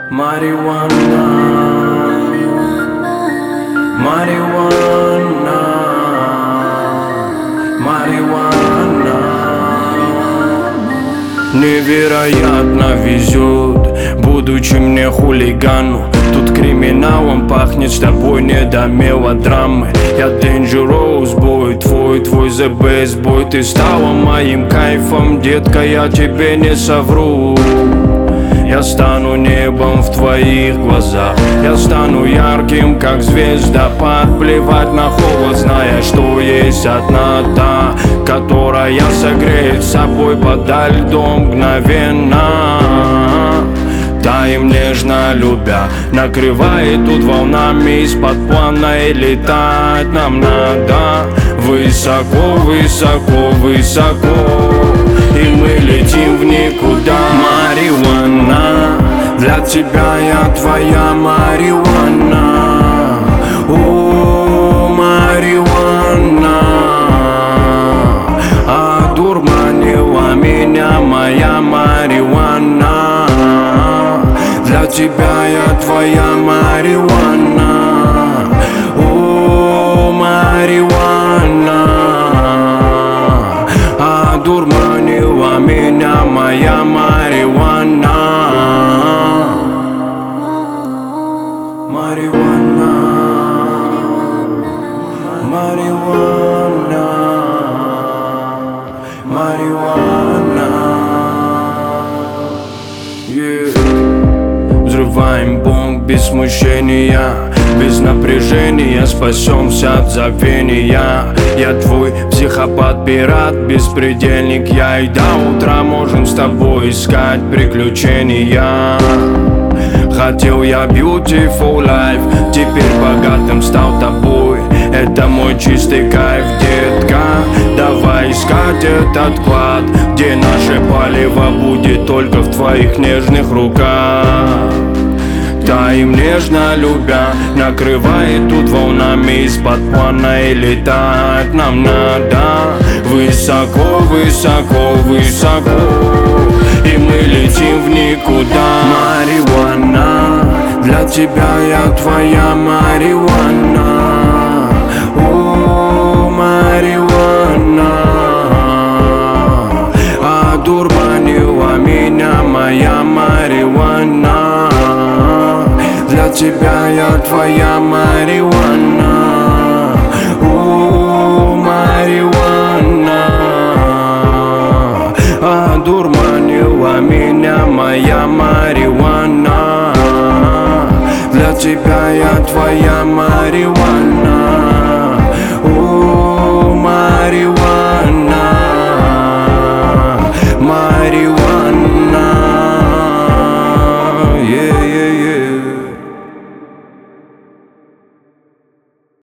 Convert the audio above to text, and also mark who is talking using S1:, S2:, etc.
S1: Marijuana, marijuana, marijuana. Невероятно везет, будучи мне хулигану. Тут криминалом пахнет, с тобой не до мелодрамы. Я Dangerous boy, твой the best boy. Ты стала моим кайфом, детка, я тебе не совру. Я стану небом в твоих глазах. Я стану ярким, как звездопад. Плевать на холод, зная, что есть одна та, которая согреет собой подо льдом мгновенно. Таем нежно любя, накрывает тут волнами. Из-под плана и летать нам надо высоко, высоко, высоко. И мы летим в никуда. Марихуана, для тебя я твоя марихуана. О, марихуана, одурманила меня моя марихуана. Для тебя я твоя марихуана. О, марихуана, одурманила меня моя марихуана. Марихуана, марихуана, марихуана. Взрываем бомб без смущения, без напряжения, спасемся от забвения. Я твой психопат-пират, беспредельник я. И до утра можем с тобой искать приключения. Хотел я beautiful life, теперь богатым стал тобой. Это мой чистый кайф, детка. Давай искать этот клад, где наше палево будет только в твоих нежных руках. Таем нежно любя, накрывает тут волнами. Из-под плана и летать нам надо высоко, высоко, высоко. И мы летим в никуда. Марихуана, для тебя я твоя марихуана. О, марихуана, одурманила меня моя марихуана. Для тебя я твоя марихуана. О, марихуана, одурманила меня моя марихуана. Для тебя я твоя марихуана.